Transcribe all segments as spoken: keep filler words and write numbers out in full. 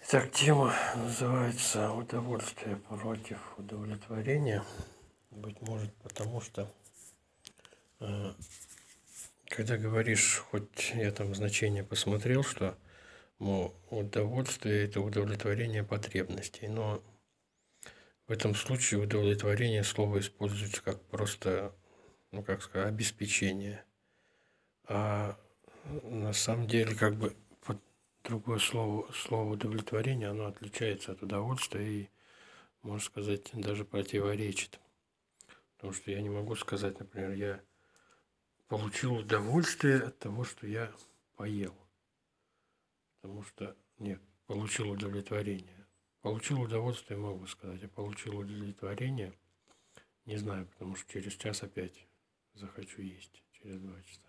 Итак, тема называется «Удовольствие против удовлетворения». Быть может, потому что, э, когда говоришь, хоть я там значение посмотрел, что мол, удовольствие – это удовлетворение потребностей, но в этом случае удовлетворение слово используется как просто, ну как сказать, обеспечение. А на самом деле, как бы, под другое слово, слово удовлетворение, оно отличается от удовольствия и, можно сказать, даже противоречит. Потому что я не могу сказать, например, я получил удовольствие от того, что я поел. Потому что, нет, получил удовлетворение. Получил удовольствие, могу сказать, а получил удовлетворение, не знаю, потому что через час опять захочу есть, через два часа.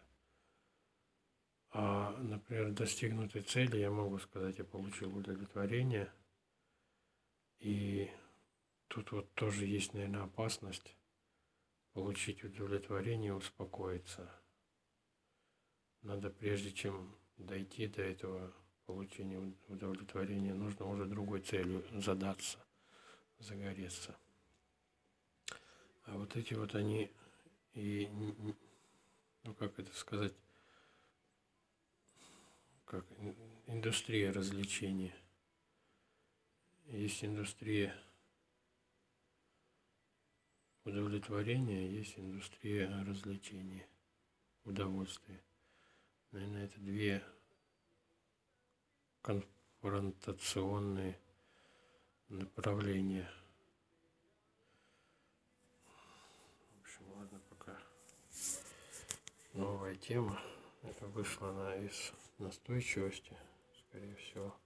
А, например, достигнутой цели я могу сказать, я получил удовлетворение. И тут вот тоже есть, наверное, опасность получить удовлетворение, успокоиться. Надо, прежде чем дойти до этого получения удовлетворения, нужно уже другой целью задаться, загореться. А вот эти вот они и, ну как это сказать, как индустрия развлечений. Есть индустрия удовлетворения, есть индустрия развлечений, удовольствия. Наверное, это две конфронтационные направления. В общем, ладно, пока. Новая тема. Это вышла она из настойчивости, скорее всего.